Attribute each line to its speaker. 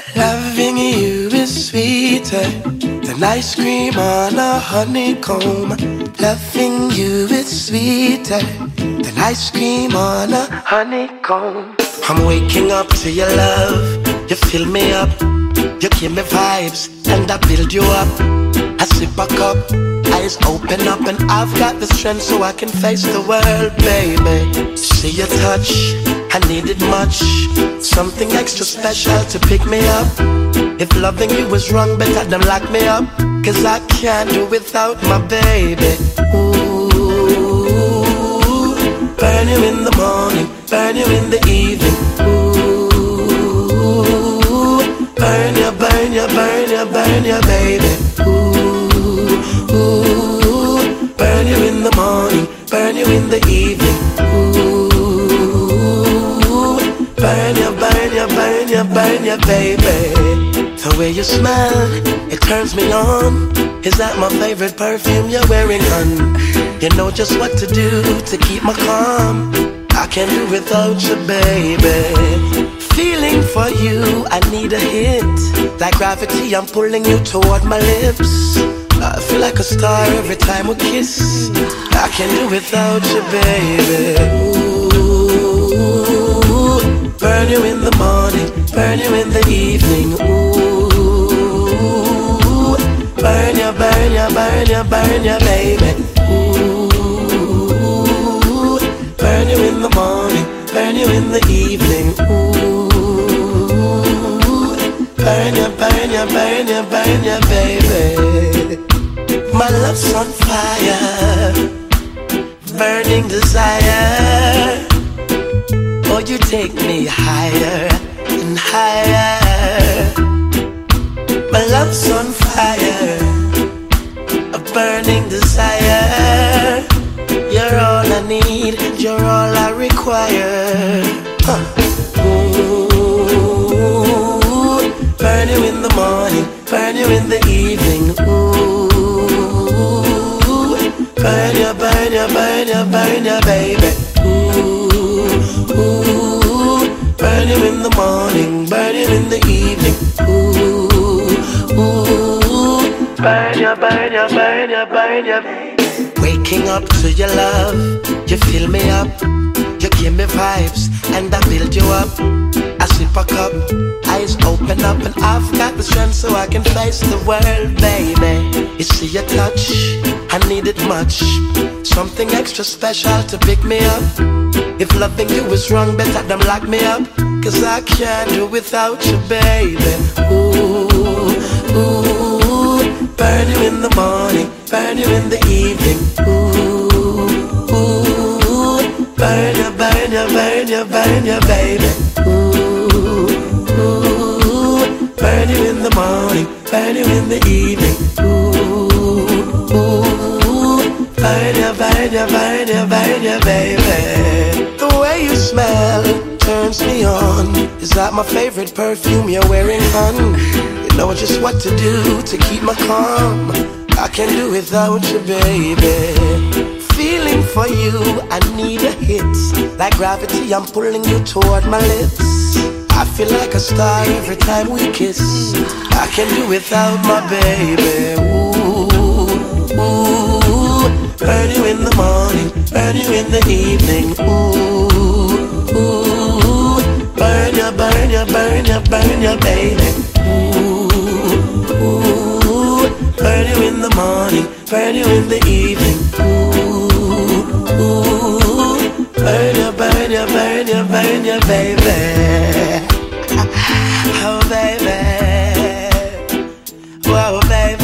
Speaker 1: Loving you is sweeter than ice cream on a honeycomb. Loving you is sweeter than ice cream on a honeycomb. I'm waking up to your love. You fill me up. You give me vibes and I build you up. I sip a cup, eyes open up, and I've got the strength so I can face the world, baby. See your touch, I needed much. Something extra special to pick me up. If loving you was wrong, better than lock me up. Cause I can't do without my baby. Ooh, burn you in the morning, burn you in the evening. Ooh, burn you, burn you, burn you, burn you, baby. Ooh, burn you in the morning, burn you in the evening. Ooh, burn you, burn you, burn you, burn you, baby. The way you smell, it turns me on. Is that my favorite perfume you're wearing, hun? You know just what to do to keep my calm. I can't do without you, baby. Feeling for you, I need a hit. Like gravity, I'm pulling you toward my lips. I feel like a star every time we kiss. I can't do without you, baby. Ooh, burn you in the morning, burn you in the evening. Ooh, burn you, burn you, burn you, burn you, baby. Ooh, burn you in the morning, burn you in the evening. Ooh, burn you, burn you, burn you, burn you, baby. My love's on fire, burning desire. Oh, you take me higher and higher. My love's on fire, a burning desire. You're all I need, you're all I require. Ooh, burn you in the morning, burn you in the evening. Ooh, burn you, burn you, burn you, burn you, baby. Ooh, burn you in the morning, burn you in the evening. Ooh, burn you, burn you, burn you, burn you. Waking up to your love, you fill me up. You give me vibes and I build you up. I sip a cup, eyes open up, and I've got the strength so I can face the world, baby. You see your touch, I need it much. Something extra special to pick me up. If loving you is wrong, better than lock me up. Cause I can't do without you, baby. Ooh, ooh, burn you in the morning, burn you in the evening. Ooh, ooh, burn you, burn you, burn you, burn you, baby. Ooh, burn you in the morning, burn you in the evening. Ooh, burn you, burn you, burn you, burn you, baby. The way you smell turns me on. Is that my favorite perfume you're wearing, hun? You know just what to do to keep my calm. I can't do without you, baby. Feeling for you, I need a hit. Like gravity, I'm pulling you toward my lips. I feel like a star every time we kiss. I can't do without my baby. Ooh, ooh, burn you in the morning, burn you in the evening. Ooh, ooh, burn you, burn you, burn you, burn you, baby. Ooh, ooh, burn you in the morning, burn you in the evening. Ooh, ooh, burn you, burn you, burn you, burn you, baby. Oh, baby. Whoa, baby.